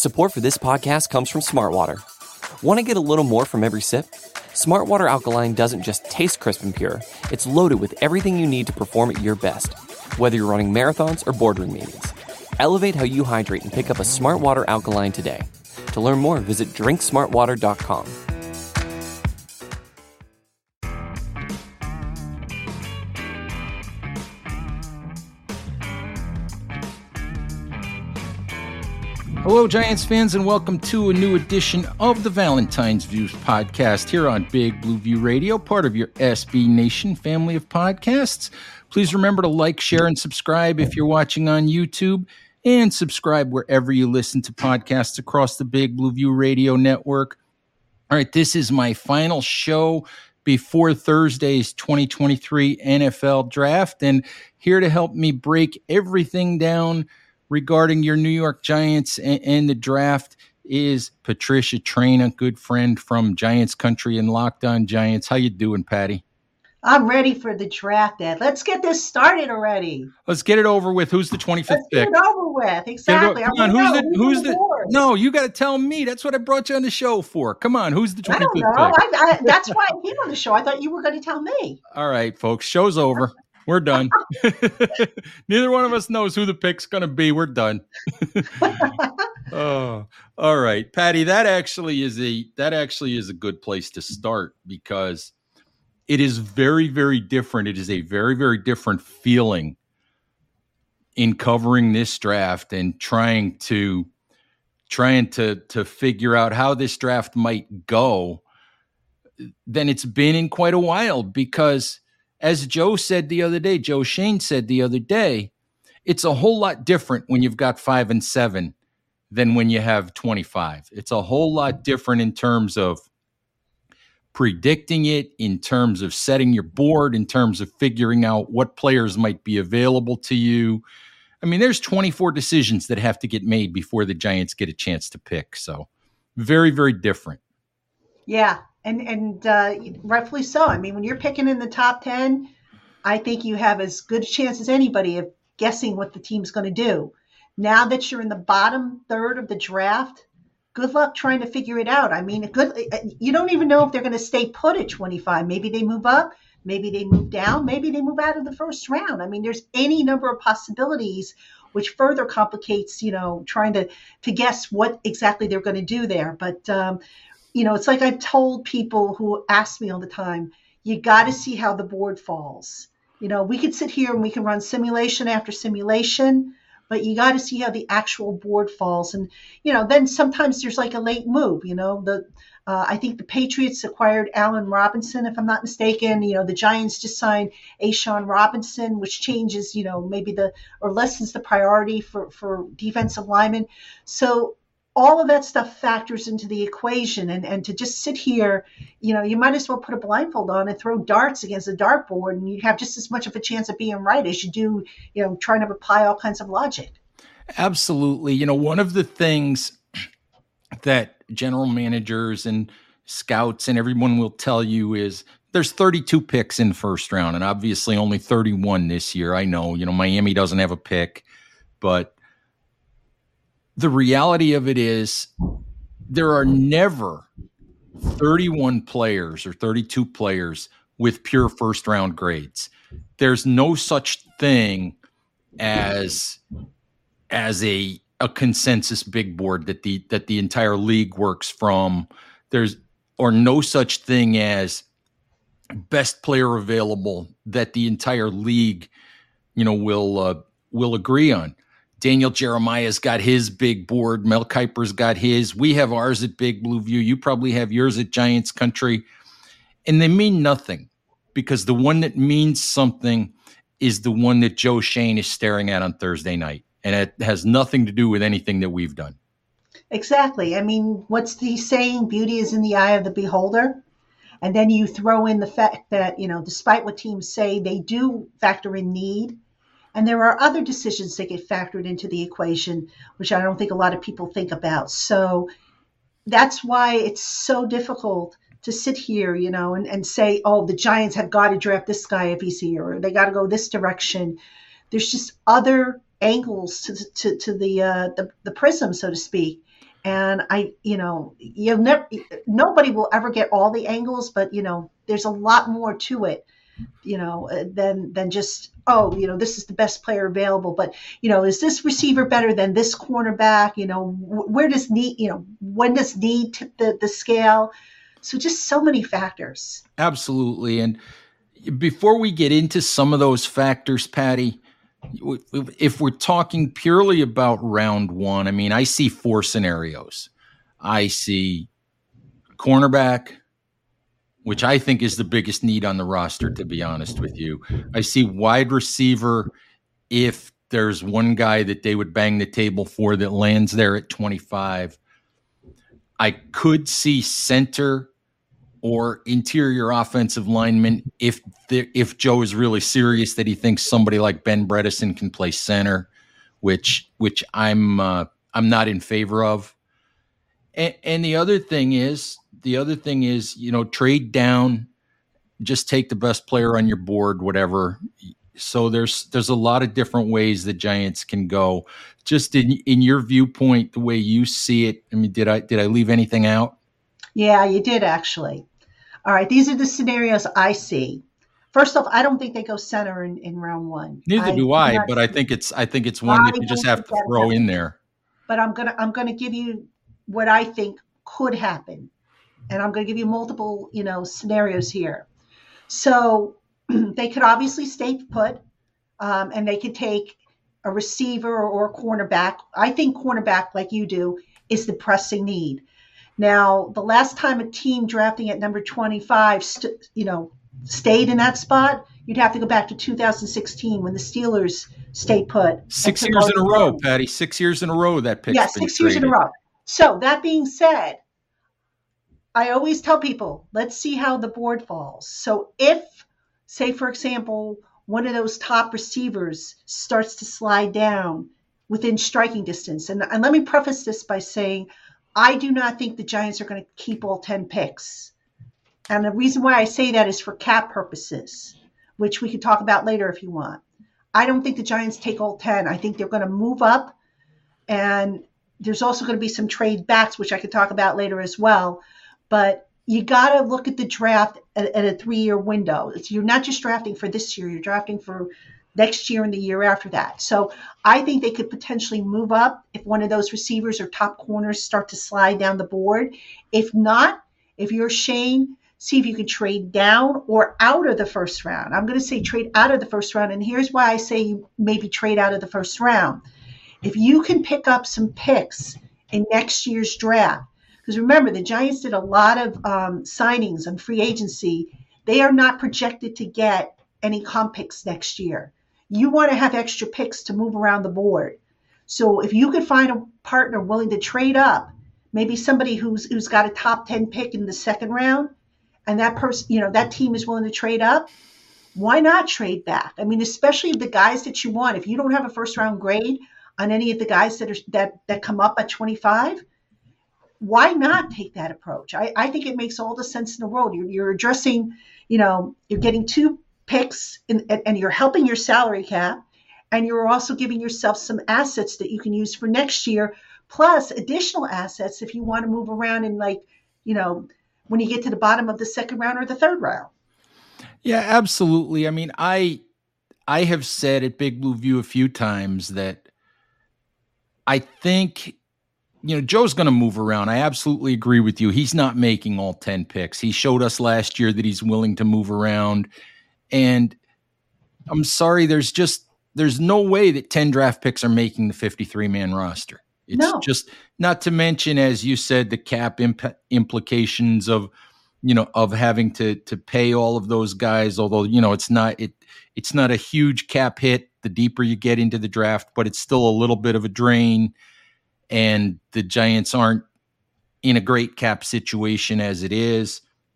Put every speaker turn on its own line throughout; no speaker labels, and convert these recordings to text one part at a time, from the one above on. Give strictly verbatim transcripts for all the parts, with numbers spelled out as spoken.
Support for this podcast comes from Smartwater. Want to get a little more from every sip? Smartwater Alkaline doesn't just taste crisp and pure, it's loaded with everything you need to perform at your best, whether you're running marathons or boardroom meetings. Elevate how you hydrate and pick up a Smartwater Alkaline today. To learn more, visit drink smartwater dot com.
Hello, Giants fans, and welcome to a new edition of the Valentine's Views podcast here on Big Blue View Radio, part of your S B Nation family of podcasts. Please remember to like, share, and subscribe if you're watching on YouTube, and subscribe wherever you listen to podcasts across the Big Blue View Radio network. All right, this is my final show before Thursday's twenty twenty-three N F L Draft, and here to help me break everything down regarding your New York Giants and, and the draft is Patricia Traina, good friend from Giants Country and Locked On Giants. How you doing, Patty?
I'm ready for the draft, Ed. Let's get this started already.
Let's get it over with. Who's the twenty-fifth
Let's
pick?
Get it over with. Exactly.
Come on, who's the who's the? No, you got to tell me. That's what I brought you on the show for. Come on, who's the twenty-fifth pick?
I don't know. I, I, that's why I came on the show. I thought you were going to tell me.
All right, folks. Show's over. We're done. Neither one of us knows who the pick's going to be. We're done. Oh, all right, Patty. That actually is a that actually is a good place to start because it is very, very different. It is a very, very different feeling in covering this draft and trying to trying to to figure out how this draft might go than it's been in quite a while because, as Joe said the other day, Joe Shane said the other day, it's a whole lot different when you've got five and seven than when you have twenty-five. It's a whole lot different in terms of predicting it, in terms of setting your board, in terms of figuring out what players might be available to you. I mean, there's twenty-four decisions that have to get made before the Giants get a chance to pick. So very, very different.
Yeah. And and uh, rightfully so. I mean, when you're picking in the top ten, I think you have as good a chance as anybody of guessing what the team's going to do. Now that you're in the bottom third of the draft, good luck trying to figure it out. I mean, good. You don't even know if they're going to stay put at twenty-five. Maybe they move up. Maybe they move down. Maybe they move out of the first round. I mean, there's any number of possibilities, which further complicates, you know, trying to, to guess what exactly they're going to do there. But, um, you know, it's like I've told people who ask me all the time, you got to see how the board falls. You know, we could sit here and we can run simulation after simulation, but you got to see how the actual board falls. And, you know, then sometimes there's like a late move, you know, the uh, I think the Patriots acquired Allen Robinson, if I'm not mistaken. You know, the Giants just signed A'Shawn Robinson, which changes, you know, maybe the or lessens the priority for, for defensive linemen. So all of that stuff factors into the equation. And, and to just sit here, you know, you might as well put a blindfold on and throw darts against a dartboard, and you have just as much of a chance of being right as you do, you know, trying to apply all kinds of logic.
Absolutely. You know, one of the things that general managers and scouts and everyone will tell you is there's thirty-two picks in the first round, and obviously only thirty-one this year. I know, you know, Miami doesn't have a pick, but the reality of it is there are never thirty-one players or thirty-two players with pure first round grades. There's no such thing as as a a consensus big board that the that the entire league works from. There's or no such thing as best player available that the entire league, you know, will uh, will agree on. Daniel Jeremiah's got his big board. Mel Kiper's got his. We have ours at Big Blue View. You probably have yours at Giants Country. And they mean nothing because the one that means something is the one that Joe Shane is staring at on Thursday night. And it has nothing to do with anything that we've done.
Exactly. I mean, what's the saying? Beauty is in the eye of the beholder. And then you throw in the fact that, you know, despite what teams say, they do factor in need. And there are other decisions that get factored into the equation, which I don't think a lot of people think about. So that's why it's so difficult to sit here, you know, and, and say, oh, the Giants have got to draft this guy if he's here, or they got to go this direction. There's just other angles to to, to the, uh, the the prism, so to speak. And I, you know, you'll never, nobody will ever get all the angles, but you know, there's a lot more to it, you know, uh, than than just, oh, you know, this is the best player available. But you know, is this receiver better than this cornerback? You know, wh- where does need, you know, when does need tip the the scale? So just so many factors.
Absolutely. And before we get into some of those factors, Patty, if we're talking purely about round one, I mean, I see four scenarios. I see cornerback, which I think is the biggest need on the roster, to be honest with you. I see wide receiver if there's one guy that they would bang the table for that lands there at twenty-five. I could see center or interior offensive lineman if the, if Joe is really serious that he thinks somebody like Ben Bredeson can play center, which which I'm uh, I'm not in favor of. And, and the other thing is the other thing is you know trade down, just take the best player on your board, whatever. So there's there's a lot of different ways the Giants can go. Just in in your viewpoint, the way you see it. I mean, did I did I leave anything out?
Yeah, you did actually. All right, these are the scenarios I see. First off, I don't think they go center in, in round one.
Neither
I
do I,
not
but I think it's I think it's one that you just have to throw in there.
But I'm gonna I'm gonna give you what I think could happen, and I'm gonna give you multiple you know scenarios here. So they could obviously stay put, um, and they could take a receiver or a cornerback. I think cornerback, like you do, is the pressing need. Now, the last time a team drafting at number twenty-five, st- you know, stayed in that spot, you'd have to go back to two thousand sixteen when the Steelers stayed put.
Six years in a row, Patty. Six years in a row that pick's
yeah,
been
six years in a row. So that being said, I always tell people, let's see how the board falls. So if, say, for example, one of those top receivers starts to slide down within striking distance, and, and let me preface this by saying, I do not think the Giants are going to keep all ten picks. And the reason why I say that is for cap purposes, which we could talk about later if you want. I don't think the Giants take all ten. I think they're going to move up. And there's also going to be some trade backs, which I could talk about later as well. But you got to look at the draft at, at a three-year window. It's, you're not just drafting for this year. You're drafting for next year and the year after that. So I think they could potentially move up if one of those receivers or top corners start to slide down the board. If not, if you're Shane, see if you can trade down or out of the first round. I'm going to say trade out of the first round. And here's why I say you maybe trade out of the first round. If you can pick up some picks in next year's draft, because remember, the Giants did a lot of um, signings on free agency. They are not projected to get any comp picks next year. You want to have extra picks to move around the board. So if you could find a partner willing to trade up, maybe somebody who's who's got a top ten pick in the second round, and that person, you know, that team is willing to trade up, why not trade back? I mean, especially the guys that you want. If you don't have a first round grade on any of the guys that are that that come up at twenty-five, why not take that approach? I, I think it makes all the sense in the world. You're, you're addressing, you know, you're getting two picks in, and you're helping your salary cap, and you're also giving yourself some assets that you can use for next year, plus additional assets if you want to move around in, like, you know, when you get to the bottom of the second round or the third round.
Yeah, absolutely. I mean, I I have said at Big Blue View a few times that I think, you know, Joe's going to move around. I absolutely agree with you. He's not making all ten picks. He showed us last year that he's willing to move around. And I'm sorry, there's just, there's no way that ten draft picks are making the fifty-three man roster. It's
No.
just, not to mention, as you said, the cap imp- implications of, you know, of having to, to pay all of those guys, although, you know, it's not, it, it's not a huge cap hit the deeper you get into the draft, but it's still a little bit of a drain. And the Giants aren't in a great cap situation as it is.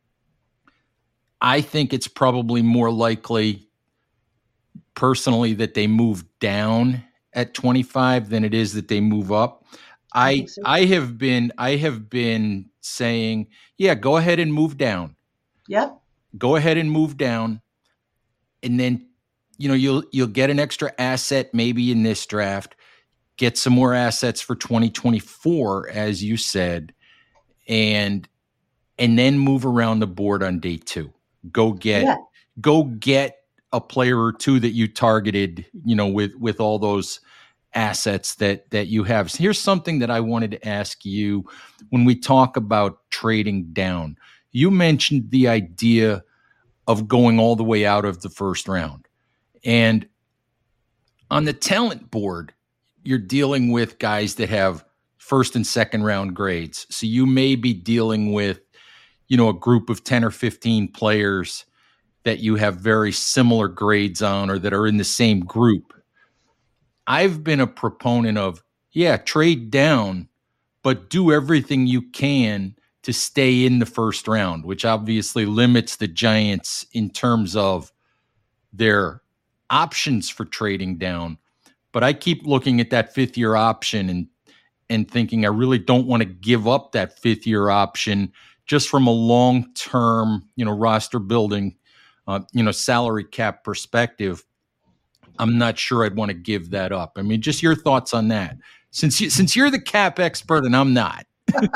I think it's probably more likely, personally, that they move down at twenty-five than it is that they move up. I
I think so.
I have been I have been saying, yeah, go ahead and move down.
Yep.
Go ahead and move down, and then you know, you'll you'll get an extra asset maybe in this draft, get some more assets for twenty twenty-four, as you said, and and then move around the board on day two. Go get
Yeah.
go get a player or two that you targeted, you know, with with all those assets that that you have. So here's something that I wanted to ask you when we talk about trading down. You mentioned the idea of going all the way out of the first round. And on the talent board, you're dealing with guys that have first and second round grades. So you may be dealing with, you know, a group of ten or fifteen players that you have very similar grades on or that are in the same group. I've been a proponent of, yeah, trade down, but do everything you can to stay in the first round, which obviously limits the Giants in terms of their options for trading down. But I keep looking at that fifth year option and and thinking I really don't want to give up that fifth year option just from a long-term, you know, roster building, uh, you know, salary cap perspective. I'm not sure I'd want to give that up. I mean, just your thoughts on that, since you, since you're the cap expert and I'm not.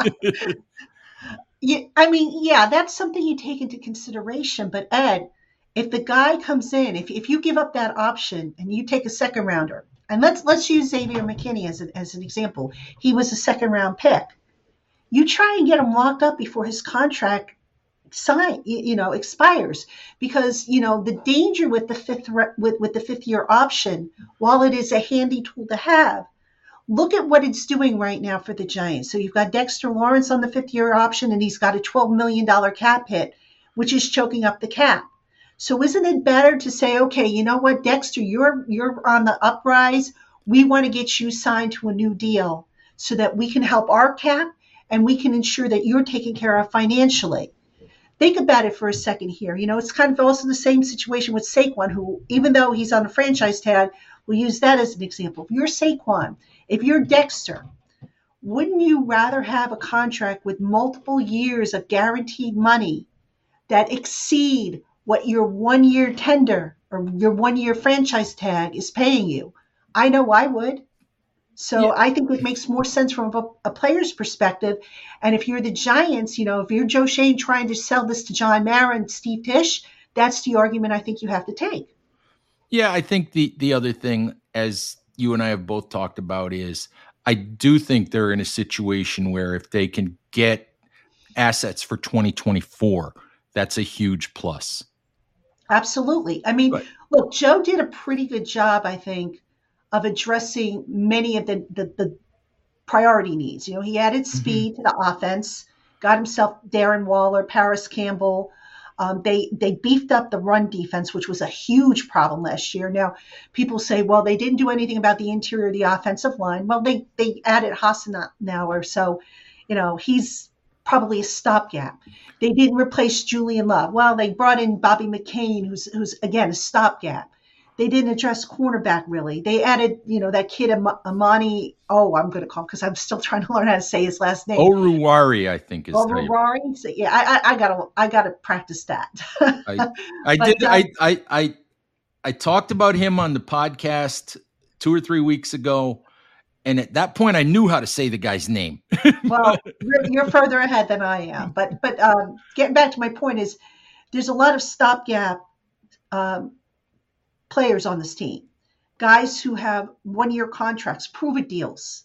Yeah, I mean, yeah, that's something you take into consideration. But Ed, if the guy comes in, if if you give up that option and you take a second rounder, and let's let's use Xavier McKinney as an as an example, he was a second round pick. You try and get him locked up before his contract sign, you know, expires, because you know the danger with the fifth with with the fifth year option, while it is a handy tool to have, look at what it's doing right now for the Giants. So you've got Dexter Lawrence on the fifth year option, and he's got a twelve million dollars cap hit, which is choking up the cap. So isn't it better to say, okay, you know what, Dexter, you're you're on the uprise. We want to get you signed to a new deal so that we can help our cap and we can ensure that you're taken care of financially. Think about it for a second here. You know, it's kind of also the same situation with Saquon, who, even though he's on a franchise tag, we'll use that as an example. If you're Saquon, if you're Dexter, wouldn't you rather have a contract with multiple years of guaranteed money that exceed what your one-year tender or your one-year franchise tag is paying you? I know I would. So yeah. I think it makes more sense from a, a player's perspective. And if you're the Giants, you know, if you're Joe Schoen trying to sell this to John Mara and Steve Tisch, that's the argument I think you have to take.
Yeah, I think the the other thing, as you and I have both talked about, is I do think they're in a situation where if they can get assets for twenty twenty-four, that's a huge plus.
Absolutely. I mean, but, look, Joe did a pretty good job, I think, of addressing many of the, the, the priority needs. You know, he added speed mm-hmm. to the offense, got himself Darren Waller, Paris Campbell. Um, they they beefed up the run defense, which was a huge problem last year. Now, people say, well, they didn't do anything about the interior of the offensive line. Well, they they added Hassenauer, so, you know, he's probably a stopgap. They didn't replace Julian Love. Well, they brought in Bobby McCain, who's who's again a stopgap. They didn't address cornerback really. They added, you know, that kid Am- Amani. Oh, I'm going to call him because I'm still trying to learn how to say his last name.
Oruwari, I think is.
Oruwari. So, yeah, I, I, I gotta, I gotta practice that.
I, I but, did. Uh, I, I, I, I talked about him on the podcast two or three weeks ago, and at that point, I knew how to say the guy's name.
Well, you're, you're further ahead than I am. But, but um, getting back to my point is, there's a lot of stopgap. Um, players on this team, guys who have one-year contracts, prove-it deals.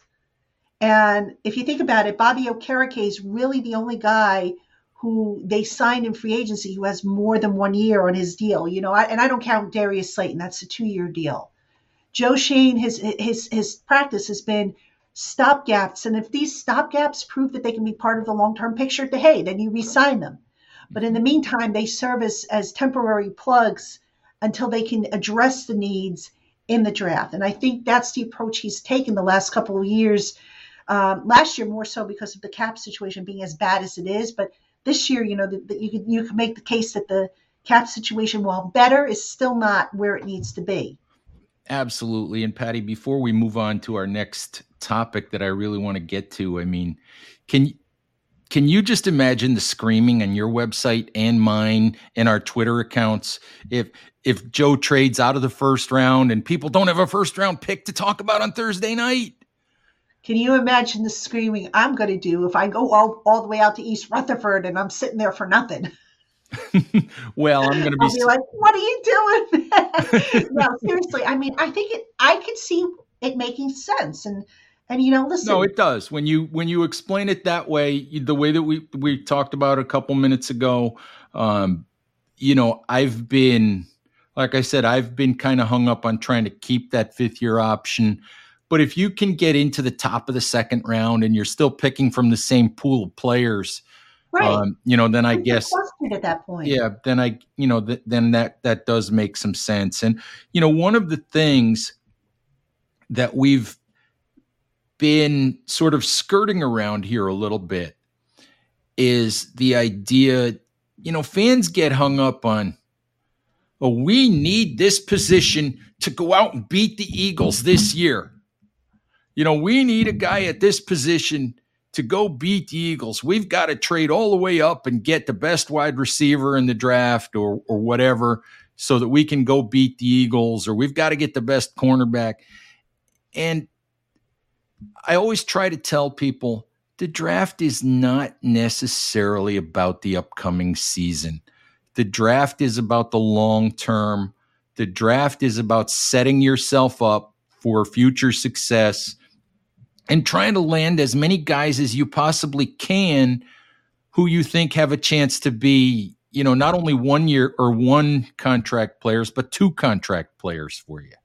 And if you think about it, Bobby Okereke is really the only guy who they signed in free agency who has more than one year on his deal. You know, I, and I don't count Darius Slayton. That's a two-year deal. Joe Schoen, his his his practice has been stopgaps. And if these stopgaps prove that they can be part of the long-term picture, then, hey, then you re-sign them. But in the meantime, they serve as, as temporary plugs until they can address the needs in the draft. And I think that's the approach he's taken the last couple of years. Um, last year, more so because of the cap situation being as bad as it is. But this year, you know, the, the, you could you could make the case that the cap situation, while better, is still not where it needs to be.
Absolutely. And Patty, before we move on to our next topic that I really want to get to, I mean, can can you just imagine the screaming on your website and mine and our Twitter accounts if if Joe trades out of the first round and people don't have a first round pick to talk about on Thursday night?
Can you imagine the screaming I'm going to do if I go all, all the way out to East Rutherford and I'm sitting there for nothing?
Well, I'm going to be,
I'll be like, what are you doing? No, seriously. I mean, I think it, I could see it making sense. And, and, you know, listen.
No, it does. When you, when you explain it that way, the way that we, we talked about a couple minutes ago, um, you know, I've been, like I said, I've been kind of hung up on trying to keep that fifth year option. But if you can get into the top of the second round and you're still picking from the same pool of players,
right.
um, you know, then I guess,
at that point.
yeah, then I, you know, th- then that, that does make some sense. And, you know, one of the things that we've been sort of skirting around here a little bit is the idea, you know, fans get hung up on, oh, we need this position to go out and beat the Eagles this year. You know, we need a guy at this position to go beat the Eagles. We've got to trade all the way up and get the best wide receiver in the draft or or whatever so that we can go beat the Eagles, or we've got to get the best cornerback. And I always try to tell people the draft is not necessarily about the upcoming season. The draft is about the long term. The draft is about setting yourself up for future success and trying to land as many guys as you possibly can who you think have a chance to be, you know, not only one year or one contract players, but two contract players for you.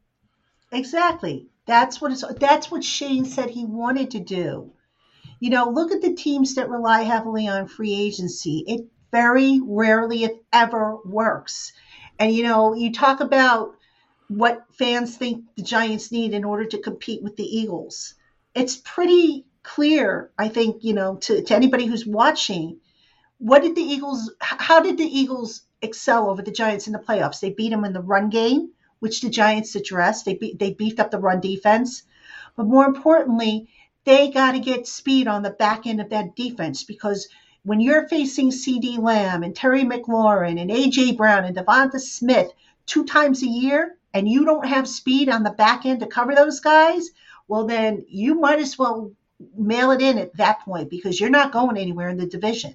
Exactly. That's what it's, that's what Shane said he wanted to do. You know, look at the teams that rely heavily on free agency. It very rarely, if ever, works. And, you know, you talk about what fans think the Giants need in order to compete with the Eagles. It's pretty clear, I think, you know, to, to anybody who's watching, what did the Eagles, how did the Eagles excel over the Giants in the playoffs? They beat them in the run game, which the Giants addressed. They be, they beefed up the run defense. But more importantly, they got to get speed on the back end of that defense, because when you're facing CeeDee Lamb and Terry McLaurin and A J Brown and Devonta Smith two times a year, and you don't have speed on the back end to cover those guys, well, then you might as well mail it in at that point, because you're not going anywhere in the division.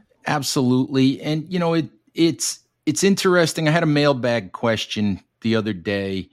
Absolutely. And, you know, it it's it's interesting. I had a mailbag question the other day,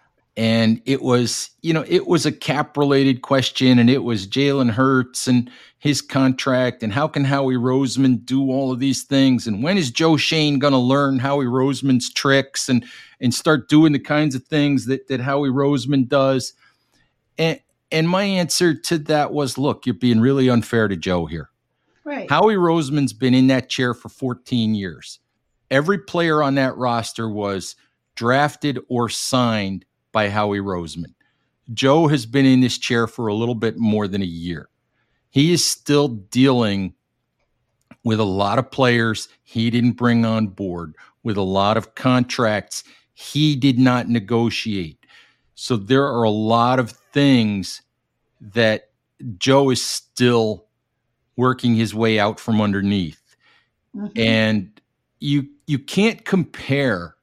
and it was, you know, it was a cap related question, and it was Jalen Hurts and his contract, and how can Howie Roseman do all of these things? And when is Joe Schoen going to learn Howie Roseman's tricks and, and start doing the kinds of things that, that Howie Roseman does? And, and my answer to that was, look, you're being really unfair to Joe here.
Right.
Howie Roseman's been in that chair for fourteen years. Every player on that roster was drafted or signed by Howie Roseman. Joe has been in this chair for a little bit more than a year. He is still dealing with a lot of players he didn't bring on board, with a lot of contracts he did not negotiate. So there are a lot of things that Joe is still working his way out from underneath. Mm-hmm. And you you can't compare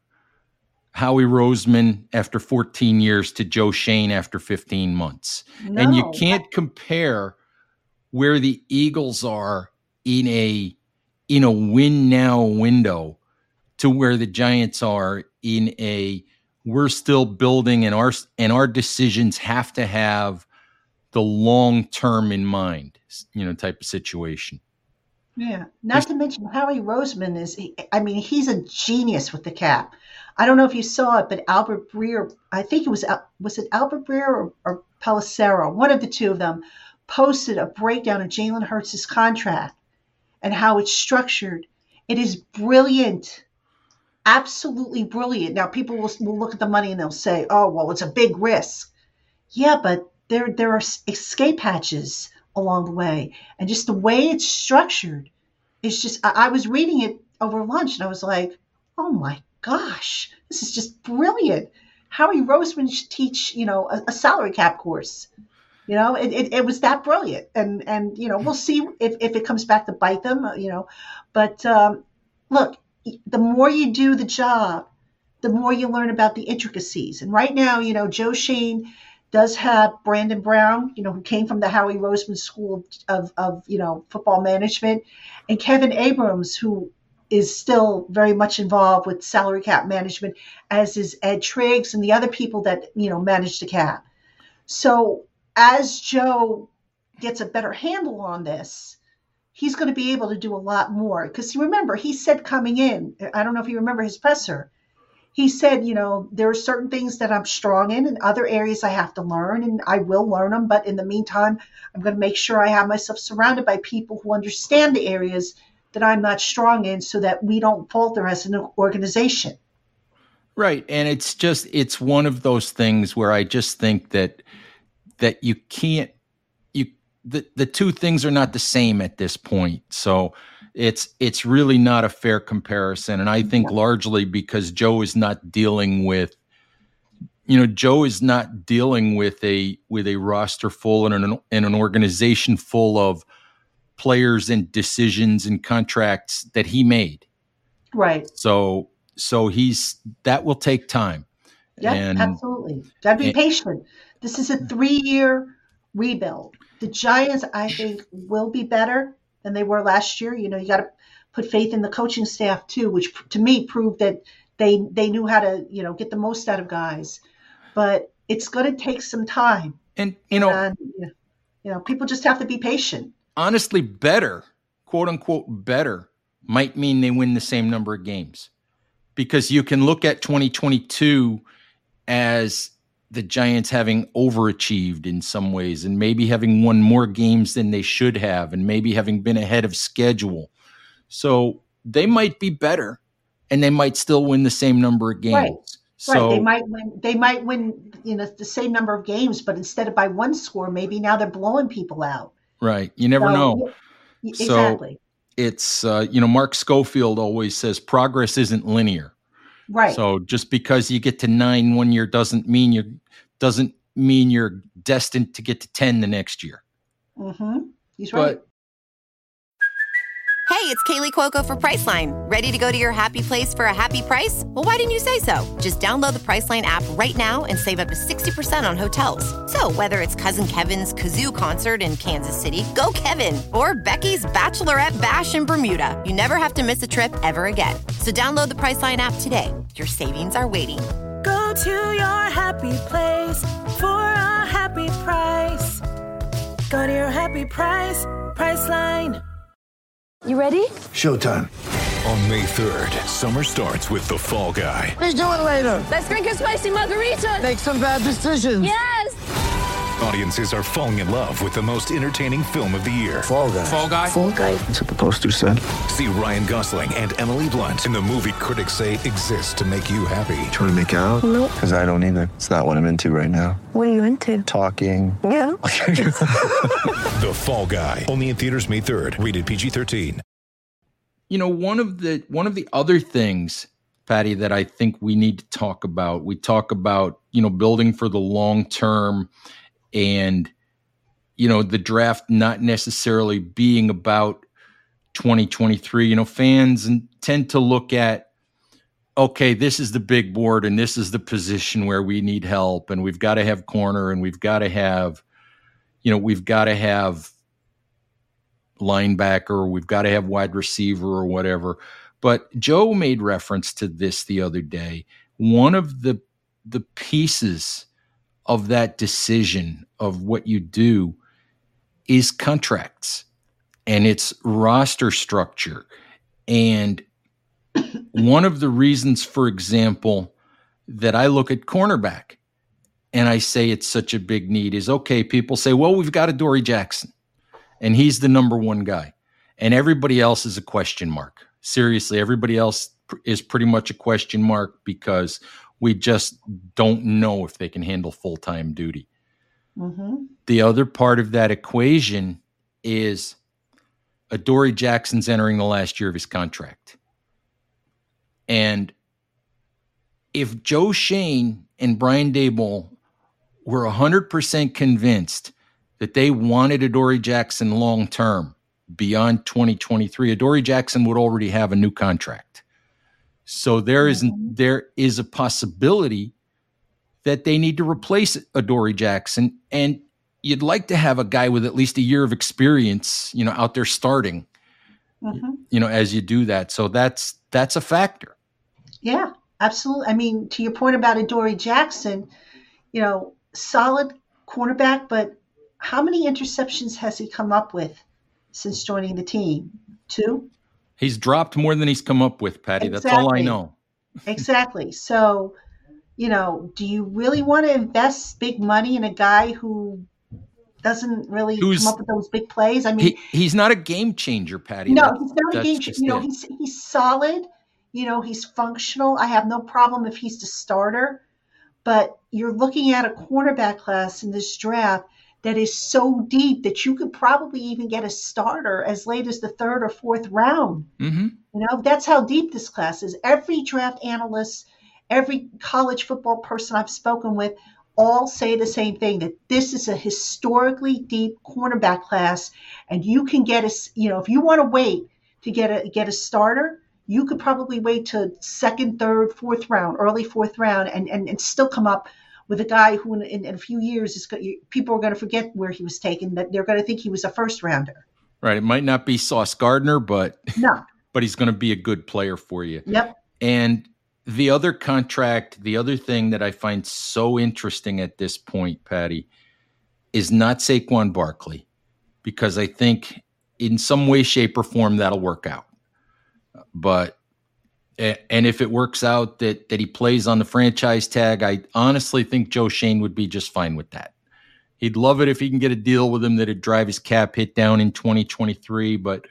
Howie Roseman after fourteen years to Joe Schoen after fifteen months. No. And you can't compare where the Eagles are in a in a win now window to where the Giants are in a we're still building, and our and our decisions have to have the long term in mind, you know, type of situation.
Yeah. Not There's, to mention Howie Roseman is, I mean, he's a genius with the cap. I don't know if you saw it, but Albert Breer, I think it was, was it Albert Breer or, or Pelissero, one of the two of them, posted a breakdown of Jalen Hurts' contract and how it's structured. It is brilliant. Absolutely brilliant. Now, people will, will look at the money and they'll say, oh, well, it's a big risk. Yeah, but there there are escape hatches along the way. And just the way it's structured is just, I, I was reading it over lunch and I was like, oh my gosh, this is just brilliant. Howie Roseman should teach, you know, a, a salary cap course. You know, it, it, it was that brilliant. And, and, you know, we'll see if, if it comes back to bite them, you know. But um, look, the more you do the job, the more you learn about the intricacies. And right now, you know, Joe Schoen does have Brandon Brown, you know, who came from the Howie Roseman School of, of, you know, football management, and Kevin Abrams, who is still very much involved with salary cap management, as is Ed Triggs and the other people that, you know, manage the cap. So as Joe gets a better handle on this, he's going to be able to do a lot more. Because remember, he said coming in, I don't know if you remember his presser, he said, you know, there are certain things that I'm strong in and other areas I have to learn, and I will learn them. But in the meantime, I'm going to make sure I have myself surrounded by people who understand the areas that I'm not strong in so that we don't falter as an organization.
Right. And it's just, it's one of those things where I just think that, that you can't, you, the, the two things are not the same at this point. So it's, it's really not a fair comparison. And I think largely because Joe is not dealing with, you know, Joe is not dealing with a, with a roster full and an, and an organization full of players and decisions and contracts that he made.
Right.
So, so he's, that will take time.
Yeah,
and,
absolutely. Gotta be
and,
patient. This is a three-year rebuild. The Giants, I think, will be better than they were last year. You know, you got to put faith in the coaching staff too, which to me proved that they they knew how to, you know, get the most out of guys. But it's going to take some time.
And you know,
and, you know, people just have to be patient.
Honestly, better, quote unquote, better might mean they win the same number of games, because you can look at twenty twenty-two as the Giants having overachieved in some ways and maybe having won more games than they should have and maybe having been ahead of schedule. So they might be better and they might still win the same number of games.
Right.
So,
right. They might win, they might win, you know, the same number of games, but instead of by one score, maybe now they're blowing people out.
Right. You never
so,
know.
Yeah,
so
exactly.
It's, uh, you know, Mark Schofield always says progress isn't linear.
Right.
So just because you get to nine one year doesn't mean you doesn't mean you're destined to get to ten the next year.
Mm-hmm. He's right.
But,
hey, it's Kaylee Cuoco for Priceline. Ready to go to your happy place for a happy price? Well, why didn't you say so? Just download the Priceline app right now and save up to sixty percent on hotels. So whether it's Cousin Kevin's Kazoo Concert in Kansas City, go Kevin, or Becky's Bachelorette Bash in Bermuda, you never have to miss a trip ever again. So download the Priceline app today. Your savings are waiting.
Go to your happy place for a happy price. Go to your happy price, Priceline.
You ready?
Showtime. On May third, summer starts with The Fall Guy.
Let's do it later. Let's drink a spicy margarita. Make some bad decisions. Yes.
Audiences are falling in love with the most entertaining film of the year.
Fall Guy.
Fall Guy. Fall Guy.
That's what the poster said.
See Ryan Gosling and Emily Blunt in the movie critics say exists to make you happy.
Trying to make it out?
Nope.
Because I don't either. It's not what I'm into right now.
What are you into?
Talking.
Yeah.
The Fall Guy. Only in theaters May third. Rated P G thirteen.
you know, one of the one of the other things, Patty, that I think we need to talk about, we talk about, you know, building for the long term and, you know, the draft not necessarily being about twenty twenty-three. You know, fans tend to look at, okay, this is the big board and this is the position where we need help and we've got to have corner and we've got to have, you know, we've got to have linebacker, or we've got to have wide receiver or whatever. But Joe made reference to this the other day. One of the the pieces of that decision of what you do is contracts and its roster structure. And one of the reasons, for example, that I look at cornerback and I say it's such a big need is, okay, people say, well, we've got Adoree Jackson and he's the number one guy and everybody else is a question mark. Seriously, everybody else is pretty much a question mark because we just don't know if they can handle full-time duty.
Mm-hmm.
The other part of that equation is Adoree Jackson's entering the last year of his contract. And if Joe Schoen and Brian Daboll were one hundred percent convinced that they wanted Adoree Jackson long term beyond twenty twenty-three, Adoree Jackson would already have a new contract. So there is mm-hmm. there is a possibility that they need to replace Adoree Jackson, and you'd like to have a guy with at least a year of experience, you know, out there starting, mm-hmm. you know, as you do that. So that's that's a factor.
Yeah, absolutely. I mean, to your point about Adoree Jackson, you know, solid cornerback, but how many interceptions has he come up with since joining the team? Two?
He's dropped more than he's come up with, Patty. Exactly. That's all I know.
Exactly. So, you know, do you really want to invest big money in a guy who doesn't really Who's, come up with those big plays? I mean,
he, he's not a game changer, Patty.
No,
that,
he's not a game changer. You know, it. he's he's solid. You know, he's functional. I have no problem if he's the starter. But you're looking at a cornerback class in this draft that is so deep that you could probably even get a starter as late as the third or fourth round.
Mm-hmm.
You know, that's how deep this class is. Every draft analyst, every college football person I've spoken with, all say the same thing, that this is a historically deep cornerback class, and you can get a, you know, if you want to wait to get a get a starter, you could probably wait to second, third, fourth round, early fourth round, and and, and still come up with a guy who in, in, in a few years is going, people are going to forget where he was taken, that they're going to think he was a first rounder.
Right. It might not be Sauce Gardner, but
no,
but he's going to be a good player for you.
Yep.
And the other contract, the other thing that I find so interesting at this point, Patty, is not Saquon Barkley, because I think in some way, shape, or form that'll work out. But and if it works out that that he plays on the franchise tag, I honestly think Joe Schoen would be just fine with that. He'd love it if he can get a deal with him that'd drive his cap hit down in twenty twenty-three. But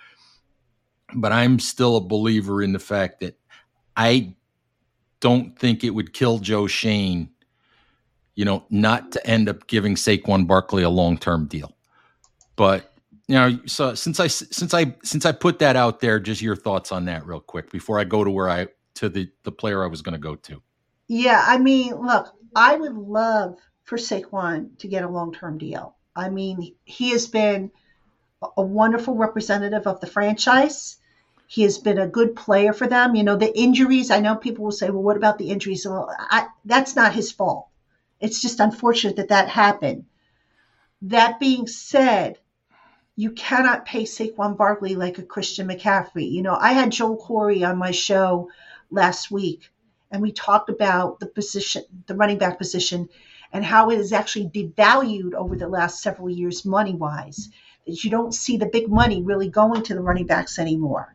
but I'm still a believer in the fact that I don't think it would kill Joe Schoen, you know, not to end up giving Saquon Barkley a long-term deal. But you know, so since I since I since I put that out there, just your thoughts on that real quick before I go to where I to the the player I was going to go to.
Yeah, I mean, look, I would love for Saquon to get a long-term deal. I mean, he has been a wonderful representative of the franchise. He has been a good player for them. You know, the injuries, I know people will say, well, what about the injuries? Well, I, that's not his fault. It's just unfortunate that that happened. That being said, you cannot pay Saquon Barkley like a Christian McCaffrey. You know, I had Joel Corey on my show last week, and we talked about the position, the running back position, and how it is actually devalued over the last several years money-wise, that you don't see the big money really going to the running backs anymore.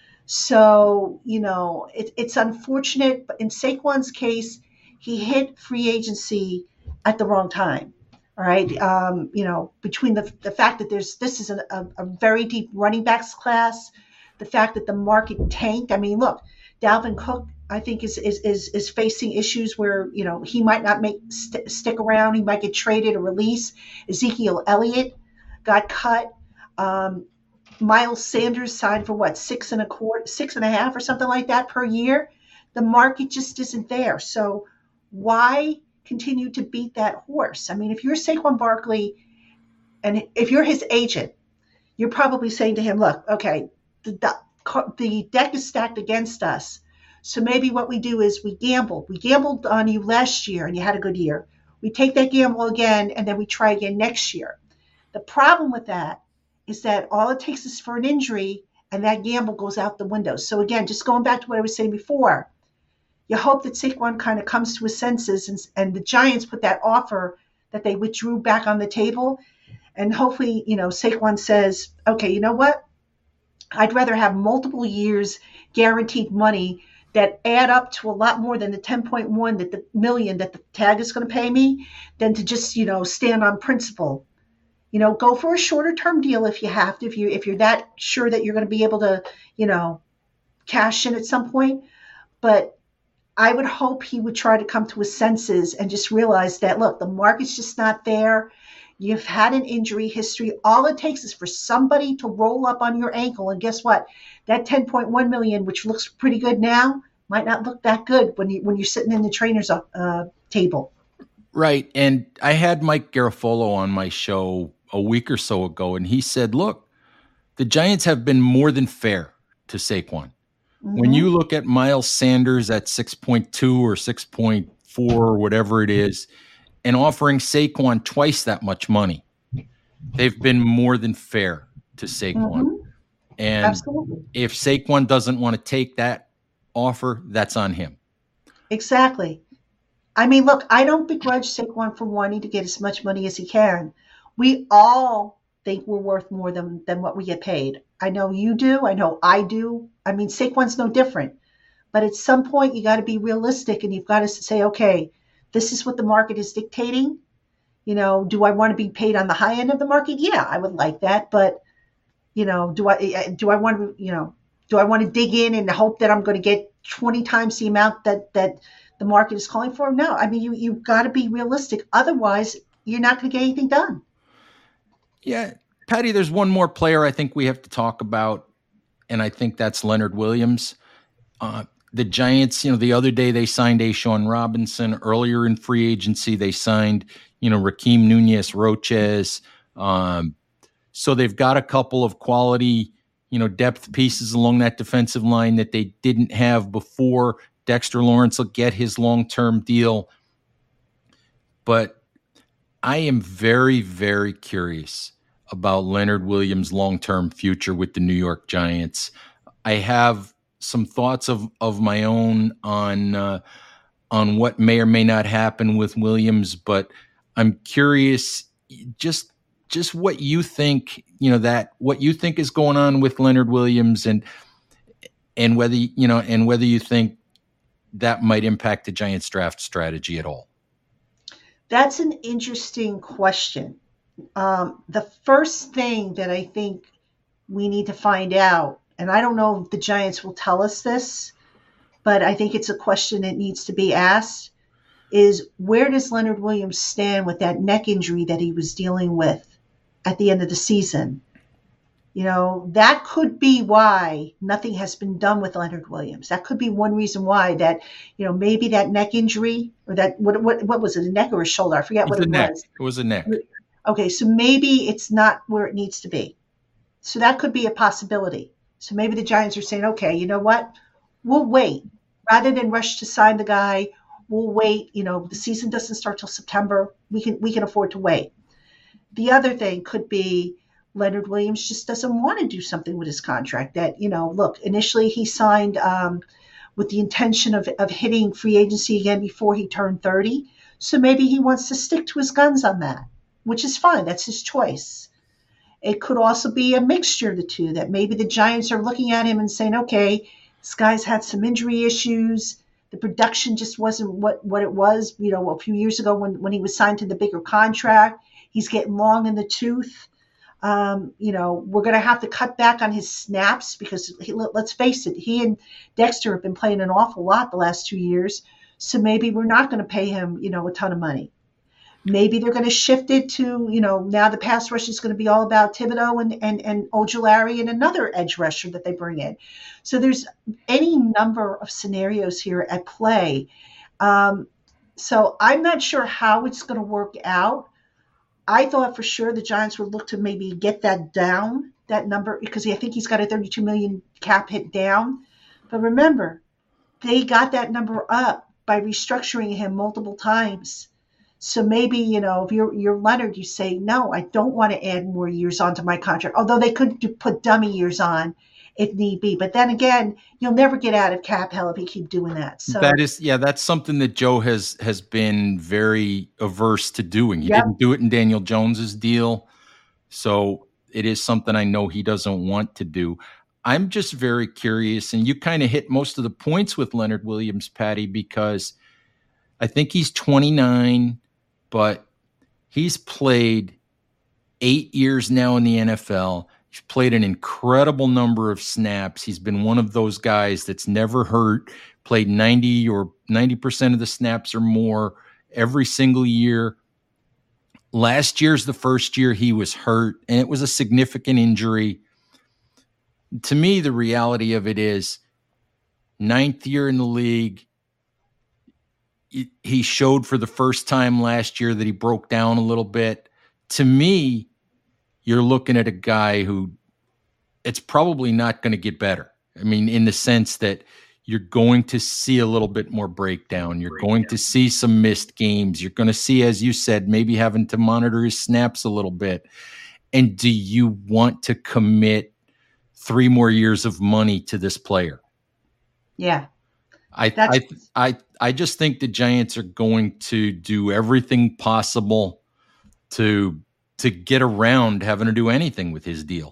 So, you know, it, it's unfortunate, but in Saquon's case, he hit free agency at the wrong time. All right. Um, you know, between the the fact that there's this is a, a, a very deep running backs class, the fact that the market tanked. I mean, look, Dalvin Cook, I think, is is is, is facing issues where, you know, he might not make st- stick around. He might get traded or released. Ezekiel Elliott got cut. Um, Miles Sanders signed for what, six and a quarter, six and a half or something like that per year. The market just isn't there. So why continue to beat that horse? I mean, if you're Saquon Barkley and if you're his agent, you're probably saying to him, look, okay, the, the, the deck is stacked against us. So maybe what we do is we gamble. We gambled on you last year and you had a good year. We take that gamble again and then we try again next year. The problem with that is that all it takes is for an injury and that gamble goes out the window. So again, just going back to what I was saying before, you hope that Saquon kind of comes to his senses and, and the Giants put that offer that they withdrew back on the table. And hopefully, you know, Saquon says, okay, you know what? I'd rather have multiple years guaranteed money that add up to a lot more than the ten point one that the million that the tag is going to pay me than to just, you know, stand on principle. You know, go for a shorter term deal if you have to, if you if you're that sure that you're going to be able to, you know, cash in at some point. But I would hope he would try to come to his senses and just realize that, look, the market's just not there. You've had an injury history. All it takes is for somebody to roll up on your ankle. And guess what? That ten point one million, which looks pretty good now, might not look that good when you when you're sitting in the trainer's uh, table.
Right. And I had Mike Garafolo on my show a week or so ago, and he said, look, the Giants have been more than fair to Saquon. Mm-hmm. When you look at Miles Sanders at six point two or six point four or whatever it is, and offering Saquon twice that much money, they've been more than fair to Saquon. Mm-hmm. And Absolutely. If Saquon doesn't want to take that offer, that's on him.
Exactly. I mean, look, I don't begrudge Saquon for wanting to get as much money as he can. We all think we're worth more than, than what we get paid. I know you do. I know I do. I mean, Saquon's no different. But at some point, you got to be realistic, and you've got to say, okay, this is what the market is dictating. You know, do I want to be paid on the high end of the market? Yeah, I would like that. But, you know, do I do I want to, you know, do I want to dig in and hope that I'm going to get twenty times the amount that that the market is calling for? No, I mean, you, you've got to be realistic. Otherwise, you're not going to get anything done.
Yeah. Patty, there's one more player I think we have to talk about, and I think that's Leonard Williams. Uh, the Giants, you know, the other day they signed A'Shawn Robinson. Earlier in free agency, they signed, you know, Rakeem Nunez-Roches. Um, so they've got a couple of quality, you know, depth pieces along that defensive line that they didn't have before. Dexter Lawrence will get his long-term deal. But I am very, very curious about Leonard Williams' long-term future with the New York Giants. I have some thoughts of, of my own on uh, on what may or may not happen with Williams, but I'm curious just just what you think, you know, that what you think is going on with Leonard Williams, and and whether you know and whether you think that might impact the Giants draft strategy at all.
That's an interesting question. Um, the first thing that I think we need to find out, and I don't know if the Giants will tell us this, but I think it's a question that needs to be asked, is where does Leonard Williams stand with that neck injury that he was dealing with at the end of the season? You know, that could be why nothing has been done with Leonard Williams. That could be one reason why that, you know, maybe that neck injury or that, what what, what was it, a neck or a shoulder? I forget what it
neck.
was.
It was a neck.
Okay, so maybe it's not where it needs to be. So that could be a possibility. So maybe the Giants are saying, okay, you know what? We'll wait. Rather than rush to sign the guy, we'll wait. You know, the season doesn't start till September. We can we can afford to wait. The other thing could be Leonard Williams just doesn't want to do something with his contract. That, you know, look, initially he signed um, with the intention of, of hitting free agency again before he turned thirty. So maybe he wants to stick to his guns on that, which is fine. That's his choice. It could also be a mixture of the two, that maybe the Giants are looking at him and saying, okay, this guy's had some injury issues. The production just wasn't what, what it was, you know, a few years ago when, when he was signed to the bigger contract. He's getting long in the tooth. Um, you know, we're going to have to cut back on his snaps because he, let's face it, he and Dexter have been playing an awful lot the last two years. So maybe we're not going to pay him, you know, a ton of money. Maybe they're going to shift it to, you know, now the pass rush is going to be all about Thibodeau and, and, and Ojulari and another edge rusher that they bring in. So there's any number of scenarios here at play. Um, so I'm not sure how it's going to work out. I thought for sure the Giants would look to maybe get that down, that number, because I think he's got a thirty-two million cap hit down. But remember, they got that number up by restructuring him multiple times. So maybe, you know, if you're, you're Leonard, you say, no, I don't want to add more years onto my contract, although they could do, put dummy years on if need be. But then again, you'll never get out of cap hell if you keep doing that. So
that is, yeah, that's something that Joe has has been very averse to doing. He
Yep.
didn't do it in Daniel Jones's deal. So it is something I know he doesn't want to do. I'm just very curious, and you kind of hit most of the points with Leonard Williams, Patty, because I think he's twenty-nine, but he's played eight years now in the N F L. He's played an incredible number of snaps. He's been one of those guys that's never hurt, played ninety or ninety percent of the snaps or more every single year. Last year's the first year he was hurt, and it was a significant injury. To me, the reality of it is ninth year in the league. He showed for the first time last year that he broke down a little bit. To me, you're looking at a guy who it's probably not going to get better. I mean, in the sense that you're going to see a little bit more breakdown. You're breakdown. going to see some missed games. You're going to see, as you said, maybe having to monitor his snaps a little bit. And do you want to commit three more years of money to this player?
Yeah.
I, I, I, I just think the Giants are going to do everything possible to, to get around having to do anything with his deal.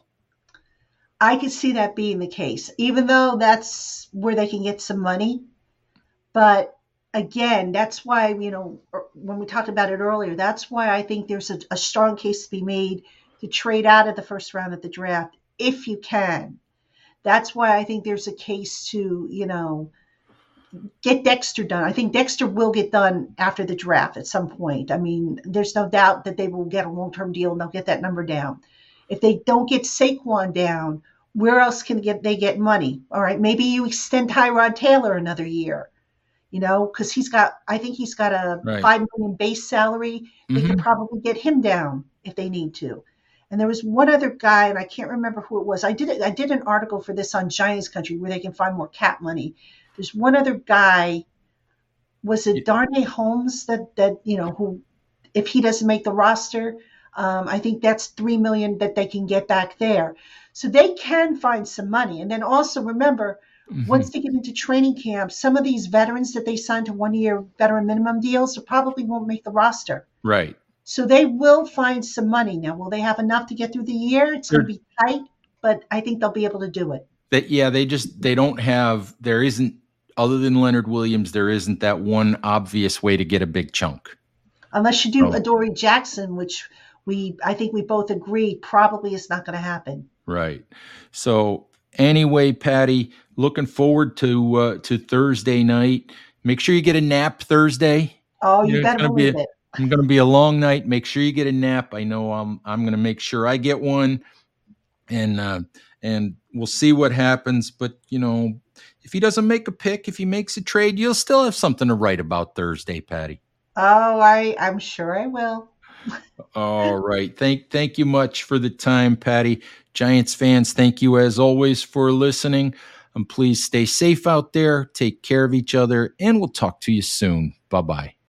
I could see that being the case, even though that's where they can get some money. But again, that's why, you know, when we talked about it earlier, that's why I think there's a, a strong case to be made to trade out of the first round of the draft if you can. That's why I think there's a case to, you know, get Dexter done. I think Dexter will get done after the draft at some point. I mean, there's no doubt that they will get a long-term deal and they'll get that number down. If they don't get Saquon down, where else can get they get money? All right, maybe you extend Tyrod Taylor another year, you know, because he's got, I think he's got a right. five million base salary. They mm-hmm. could probably get him down if they need to. And there was one other guy, and I can't remember who it was. I did I did an article for this on Giants Country where they can find more cap money. There's one other guy. Was it Darnay Holmes that that you know who, if he doesn't make the roster, um, I think that's three million that they can get back there. So they can find some money. And then also remember, mm-hmm. once they get into training camp, some of these veterans that they signed to one-year veteran minimum deals probably won't make the roster.
Right.
So they will find some money. Now, will they have enough to get through the year? It's going to be tight, but I think they'll be able to do it.
That yeah, they just they don't have there isn't other than Leonard Williams, there isn't that one obvious way to get a big chunk.
Unless you do
oh.
Adoree Jackson, which we I think we both agree probably is not going to happen.
Right. So anyway, Patty, looking forward to uh, to Thursday night. Make sure you get a nap Thursday.
Oh, you, you know, better believe
a,
it.
It's going to be a long night. Make sure you get a nap. I know I'm I'm going to make sure I get one, and uh, and we'll see what happens. But you know, if he doesn't make a pick, if he makes a trade, you'll still have something to write about Thursday, Patty.
Oh, I I'm sure I will.
All right. Thank thank you much for the time, Patty. Giants fans, thank you as always for listening. And please stay safe out there, take care of each other, and we'll talk to you soon. Bye-bye.